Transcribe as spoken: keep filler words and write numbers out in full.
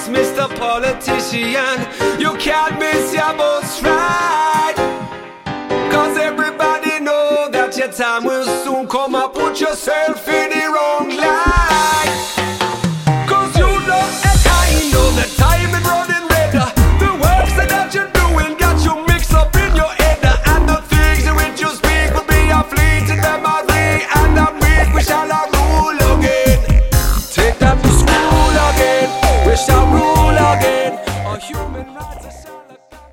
bus, Mister Politician. You can't miss your bus ride, cause everybody know that your time will soon come. Up, put yourself in